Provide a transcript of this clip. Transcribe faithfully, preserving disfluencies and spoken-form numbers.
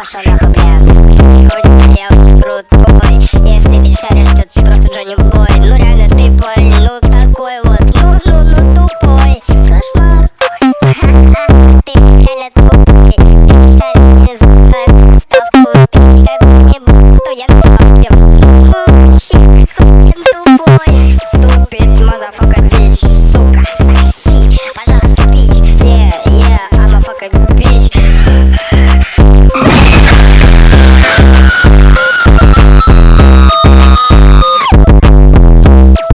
пошел нахуй, блин. Хочется, я очень крутой. Если ты шаришь, то ты просто Джонни Бой. Ну реально ты парень, ну такой вот. Ну, ну, ну тупой. Кошмар. Ты реально тупой. Ты не шаришь, не